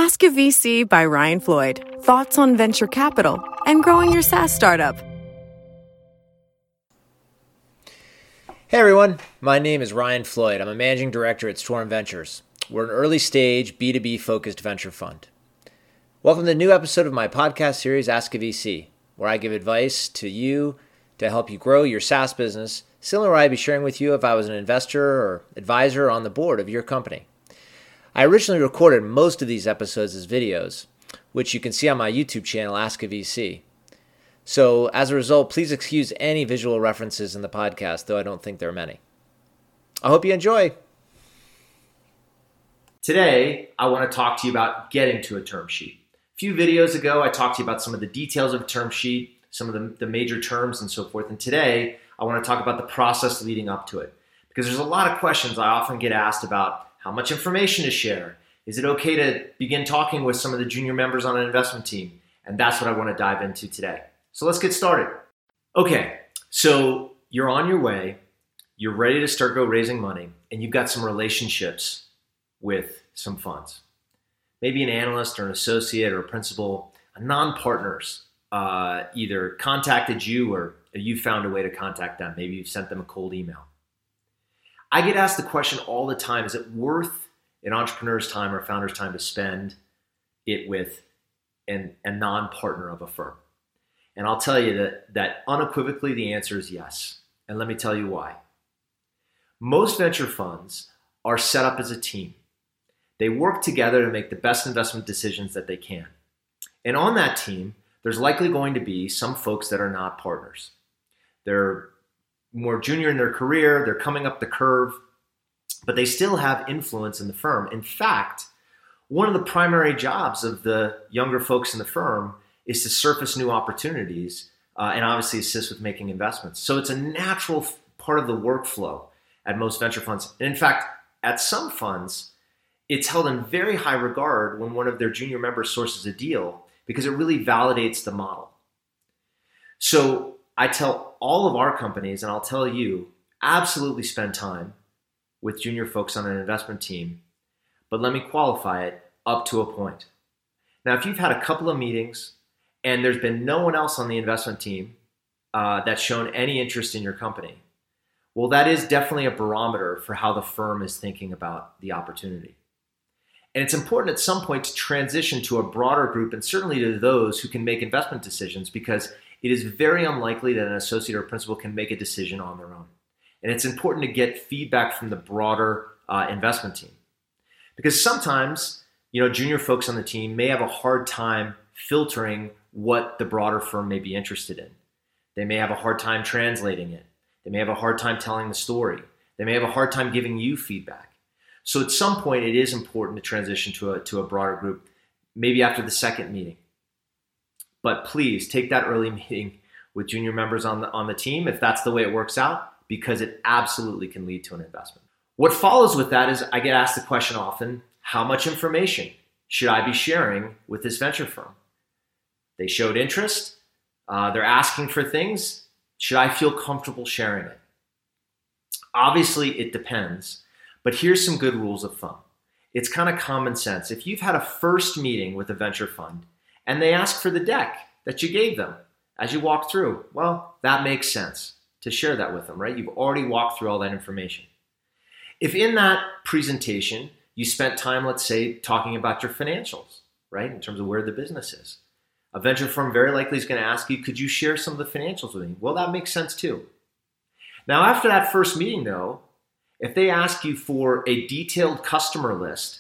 Ask a VC by Ryan Floyd. Thoughts on venture capital and growing your SaaS startup. Hey everyone, my name is Ryan Floyd. I'm a managing director at Storm Ventures. We're an early stage B2B focused venture fund. Welcome to the new episode of my podcast series, Ask a VC, where I give advice to you to help you grow your SaaS business, similar to what I'd be sharing with you if I was an investor or advisor on the board of your company. I originally recorded most of these episodes as videos, which you can see on my YouTube channel, Ask a VC. So as a result, please excuse any visual references in the podcast, though I don't think there are many. I hope you enjoy. Today, I want to talk to you about getting to a term sheet. A few videos ago, I talked to you about some of the details of a term sheet, some of the major terms and so forth. And today, I want to talk about the process leading up to it. Because there's a lot of questions I often get asked about how much information to share. Is it okay to begin talking with some of the junior members on an investment team? And that's what I want to dive into today. So let's get started. Okay, so you're on your way, you're ready to start raising money, and you've got some relationships with some funds. Maybe an analyst or an associate or a principal, a non-partners either contacted you or you found a way to contact them. Maybe you've sent them a cold email. I get asked the question all the time, is it worth an entrepreneur's time or a founder's time to spend it with a non-partner of a firm? And I'll tell you that unequivocally the answer is yes. And let me tell you why. Most venture funds are set up as a team. They work together to make the best investment decisions that they can. And on that team, there's likely going to be some folks that are not partners. They're more junior in their career, they're coming up the curve, but they still have influence in the firm. In fact, one of the primary jobs of the younger folks in the firm is to surface new opportunities and obviously assist with making investments. So it's a natural part of the workflow at most venture funds. And in fact, at some funds, it's held in very high regard when one of their junior members sources a deal because it really validates the model. So I tell all of our companies, and I'll tell you, absolutely spend time with junior folks on an investment team, but let me qualify it up to a point. Now, if you've had a couple of meetings and there's been no one else on the investment team that's shown any interest in your company, well, that is definitely a barometer for how the firm is thinking about the opportunity. And it's important at some point to transition to a broader group and certainly to those who can make investment decisions, because it is very unlikely that an associate or principal can make a decision on their own. And it's important to get feedback from the broader investment team. Because sometimes, junior folks on the team may have a hard time filtering what the broader firm may be interested in. They may have a hard time translating it. They may have a hard time telling the story. They may have a hard time giving you feedback. So at some point, it is important to transition to a broader group, maybe after the second meeting. But please take that early meeting with junior members on the team if that's the way it works out, because it absolutely can lead to an investment. What follows with that is I get asked the question often, how much information should I be sharing with this venture firm? They showed interest. They're asking for things. Should I feel comfortable sharing it? Obviously, it depends, but here's some good rules of thumb. It's kind of common sense. If you've had a first meeting with a venture fund and they ask for the deck that you gave them as you walk through, well, that makes sense to share that with them, right? You've already walked through all that information. If in that presentation you spent time, let's say, talking about your financials, right, in terms of where the business is, a venture firm very likely is going to ask you, could you share some of the financials with me? Well, that makes sense too. Now, after that first meeting, though, if they ask you for a detailed customer list,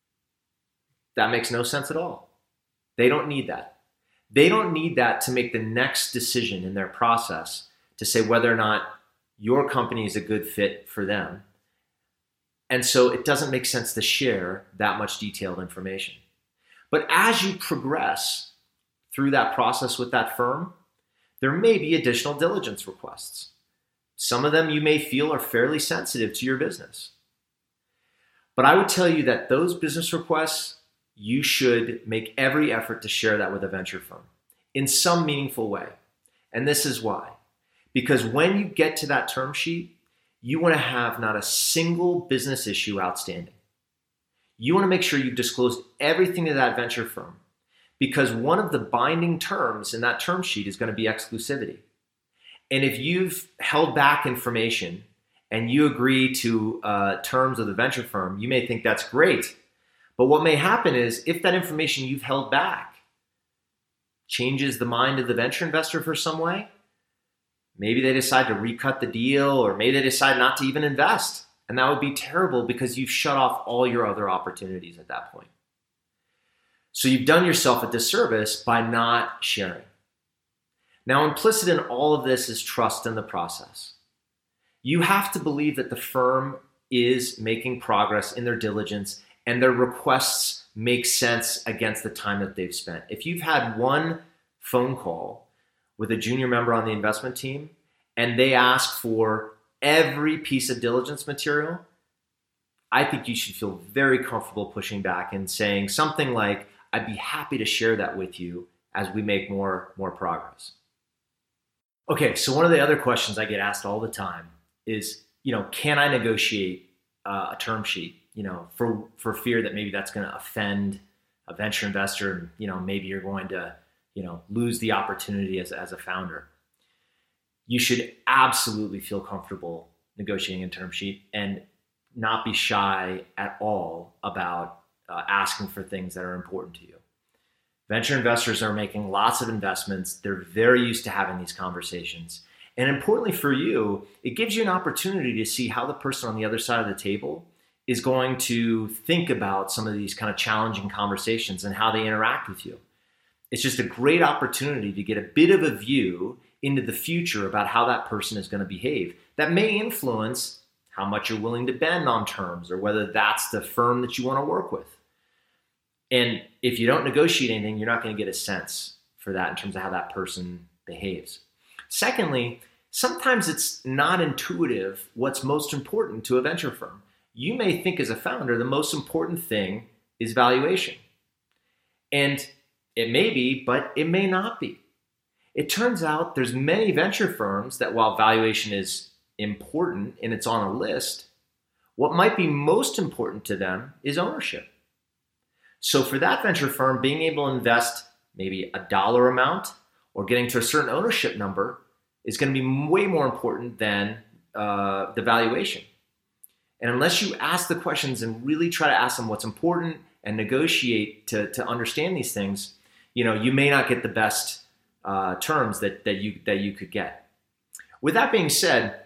that makes no sense at all. They don't need that. They don't need that to make the next decision in their process to say whether or not your company is a good fit for them. And so it doesn't make sense to share that much detailed information. But as you progress through that process with that firm, there may be additional diligence requests. Some of them you may feel are fairly sensitive to your business. But I would tell you that those business requests, you should make every effort to share that with a venture firm in some meaningful way. And this is why. Because when you get to that term sheet, you want to have not a single business issue outstanding. you want to make sure you've disclosed everything to that venture firm, because one of the binding terms in that term sheet is going to be exclusivity. And if you've held back information and you agree to terms of the venture firm, you may think that's great. But what may happen is if that information you've held back changes the mind of the venture investor for some way, maybe they decide to recut the deal, or maybe they decide not to even invest. And that would be terrible because you've shut off all your other opportunities at that point. So you've done yourself a disservice by not sharing. Now, implicit in all of this is trust in the process. You have to believe that the firm is making progress in their diligence and their requests make sense against the time that they've spent. If you've had one phone call with a junior member on the investment team and they ask for every piece of diligence material, I think you should feel very comfortable pushing back and saying something like, I'd be happy to share that with you as we make more progress. Okay, so one of the other questions I get asked all the time is, can I negotiate a term sheet, for fear that maybe that's going to offend a venture investor, and, maybe you're going to, lose the opportunity as a founder. You should absolutely feel comfortable negotiating a term sheet and not be shy at all about asking for things that are important to you. Venture investors are making lots of investments. They're very used to having these conversations. And importantly for you, it gives you an opportunity to see how the person on the other side of the table is going to think about some of these kind of challenging conversations and how they interact with you. It's just a great opportunity to get a bit of a view into the future about how that person is going to behave. That may influence how much you're willing to bend on terms or whether that's the firm that you want to work with. And if you don't negotiate anything, you're not going to get a sense for that in terms of how that person behaves. Secondly, sometimes it's not intuitive what's most important to a venture firm. You may think as a founder, the most important thing is valuation. And it may be, but it may not be. It turns out there's many venture firms that while valuation is important and it's on a list, what might be most important to them is ownership. So for that venture firm, being able to invest maybe a dollar amount or getting to a certain ownership number is going to be way more important than the valuation. And unless you ask the questions and really try to ask them what's important and negotiate to understand these things, you may not get the best terms that you could get. With that being said,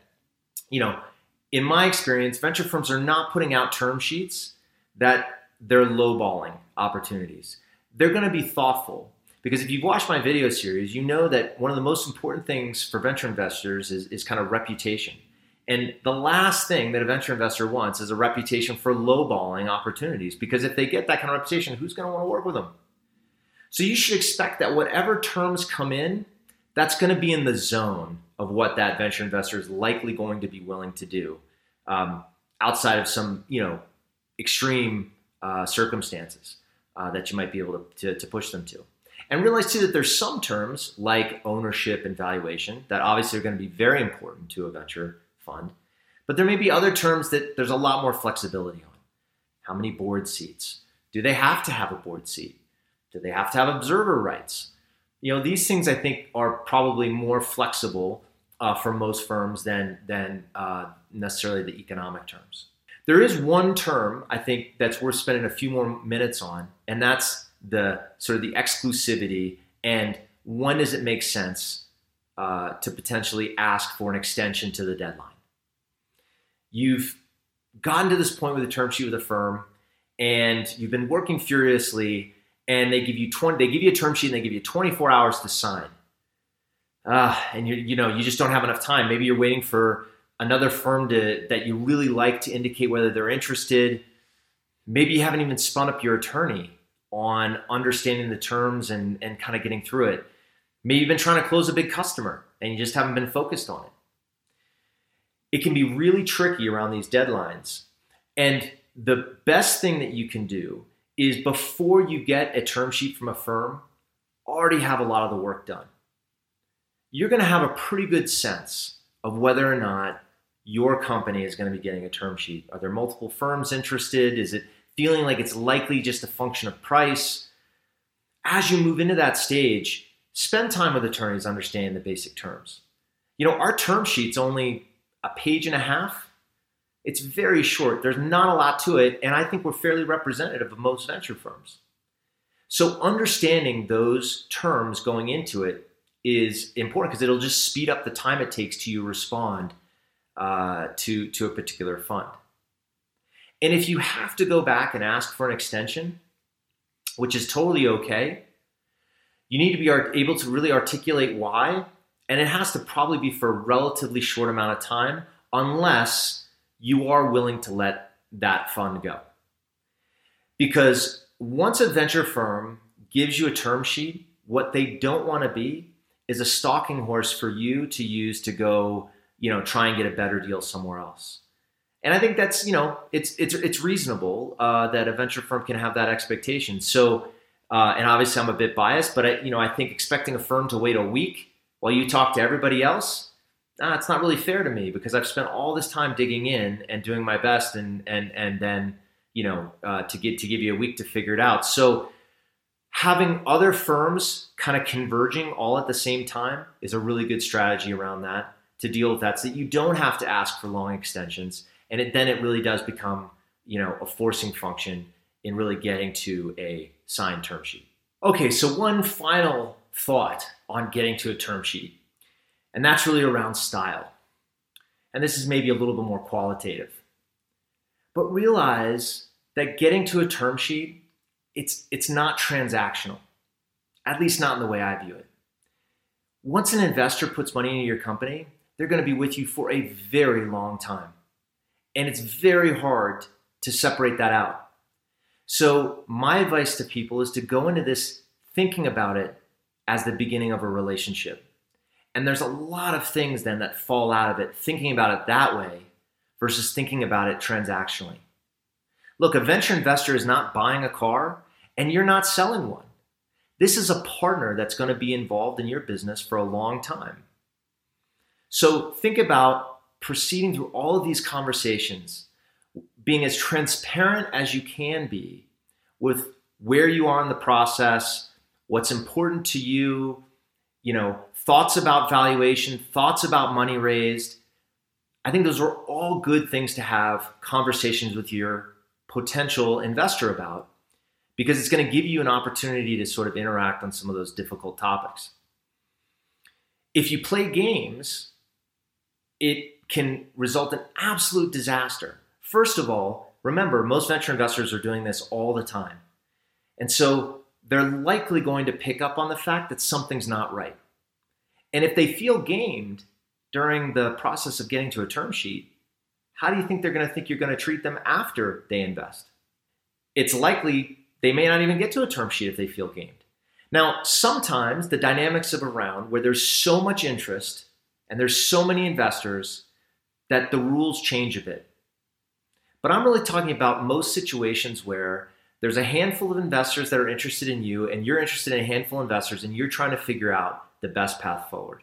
in my experience, venture firms are not putting out term sheets that they're lowballing opportunities. They're going to be thoughtful, because if you've watched my video series, you know that one of the most important things for venture investors is kind of reputation. And the last thing that a venture investor wants is a reputation for lowballing opportunities, because if they get that kind of reputation, who's going to want to work with them? So you should expect that whatever terms come in, that's going to be in the zone of what that venture investor is likely going to be willing to do, outside of some, extreme circumstances that you might be able to push them to. And realize too that there's some terms like ownership and valuation that obviously are going to be very important to a venture fund, but there may be other terms that there's a lot more flexibility on. How many board seats? Do they have to have a board seat? Do they have to have observer rights? These things I think are probably more flexible for most firms than necessarily the economic terms. There is one term I think that's worth spending a few more minutes on, and that's the sort of the exclusivity and when does it make sense to potentially ask for an extension to the deadline. You've gotten to this point with a term sheet with a firm, and you've been working furiously, and they give you a term sheet and they give you 24 hours to sign. And you just don't have enough time. Maybe you're waiting for another firm that you really like to indicate whether they're interested. Maybe you haven't even spun up your attorney on understanding the terms and kind of getting through it. Maybe you've been trying to close a big customer and you just haven't been focused on it. It can be really tricky around these deadlines. And the best thing that you can do is, before you get a term sheet from a firm, already have a lot of the work done. You're going to have a pretty good sense of whether or not your company is going to be getting a term sheet. Are there multiple firms interested? Is it feeling like it's likely just a function of price. As you move into that stage, spend time with attorneys understanding the basic terms. Our term sheet's only a page and a half. It's very short. There's not a lot to it, and I think we're fairly representative of most venture firms. So understanding those terms going into it is important because it'll just speed up the time it takes to you respond to a particular fund. And if you have to go back and ask for an extension, which is totally okay, you need to be able to really articulate why, and it has to probably be for a relatively short amount of time unless you are willing to let that fund go. Because once a venture firm gives you a term sheet, what they don't want to be is a stalking horse for you to use to go, try and get a better deal somewhere else. And I think that's, it's reasonable that a venture firm can have that expectation. So, and obviously I'm a bit biased, but I think expecting a firm to wait a week while you talk to everybody else, it's not really fair to me because I've spent all this time digging in and doing my best, and then to give you a week to figure it out. So having other firms kind of converging all at the same time is a really good strategy around that to deal with that, so that you don't have to ask for long extensions, and then it really does become a forcing function in really getting to a signed term sheet. Okay, so one final thought on getting to a term sheet, and that's really around style. And this is maybe a little bit more qualitative. But realize that getting to a term sheet, it's not transactional, at least not in the way I view it. Once an investor puts money into your company, they're going to be with you for a very long time. And it's very hard to separate that out. So my advice to people is to go into this thinking about it as the beginning of a relationship. And there's a lot of things then that fall out of it, thinking about it that way versus thinking about it transactionally. Look, a venture investor is not buying a car and you're not selling one. This is a partner that's going to be involved in your business for a long time. So think about proceeding through all of these conversations, being as transparent as you can be with where you are in the process, what's important to you, thoughts about valuation, thoughts about money raised. I think those are all good things to have conversations with your potential investor about, because it's going to give you an opportunity to sort of interact on some of those difficult topics. If you play games, it can result in absolute disaster. First of all, remember, most venture investors are doing this all the time. And so they're likely going to pick up on the fact that something's not right. And if they feel gamed during the process of getting to a term sheet, how do you think they're going to think you're going to treat them after they invest? It's likely they may not even get to a term sheet if they feel gamed. Now, sometimes the dynamics of a round where there's so much interest and there's so many investors that the rules change a bit. But I'm really talking about most situations where there's a handful of investors that are interested in you and you're interested in a handful of investors and you're trying to figure out the best path forward.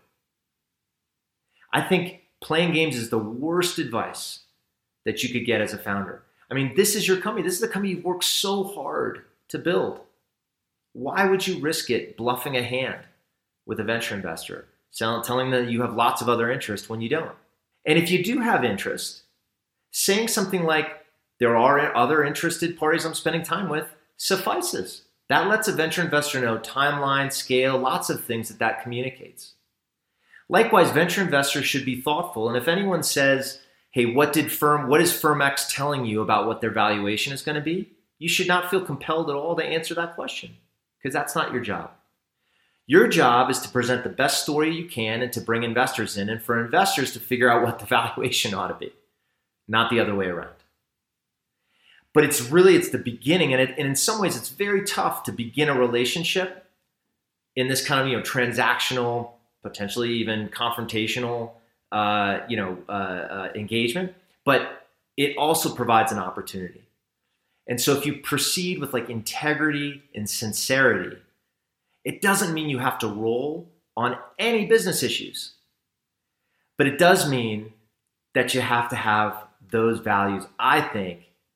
I think playing games is the worst advice that you could get as a founder. I memean, this is your company. This is the company you've worked so hard to build. Why would you risk it bluffing a hand with a venture investor, telling them that you have lots of other interest when you don't? And if you do have interest, saying something like, there are other interested parties I'm spending time with, suffices. That lets a venture investor know timeline, scale, lots of things that communicates. Likewise, venture investors should be thoughtful. And if anyone says, hey, what is Firm X telling you about what their valuation is going to be? You should not feel compelled at all to answer that question, because that's not your job. Your job is to present the best story you can and to bring investors in, and for investors to figure out what the valuation ought to be, not the other way around. But it's the beginning, and in some ways it's very tough to begin a relationship in this kind of transactional, potentially even confrontational engagement, but it also provides an opportunity. And so if you proceed with integrity and sincerity, it doesn't mean you have to roll on any business issues, but it does mean that you have to have those values, I think,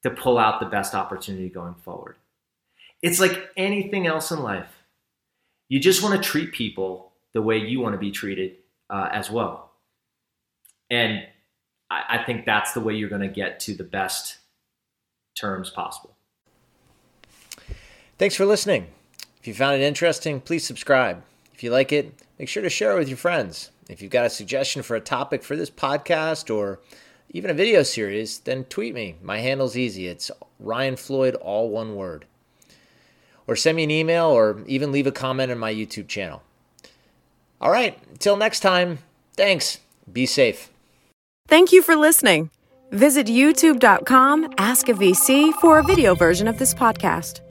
to pull out the best opportunity going forward. It's like anything else in life. You just want to treat people the way you want to be treated as well. And I think that's the way you're going to get to the best terms possible. Thanks for listening. If you found it interesting, please subscribe. If you like it, make sure to share it with your friends. If you've got a suggestion for a topic for this podcast or even a video series, then tweet me. My handle's easy. It's Ryan Floyd, all one word. Or send me an email or even leave a comment on my YouTube channel. All right, until next time, thanks. Be safe. Thank you for listening. Visit youtube.com/askavc for a video version of this podcast.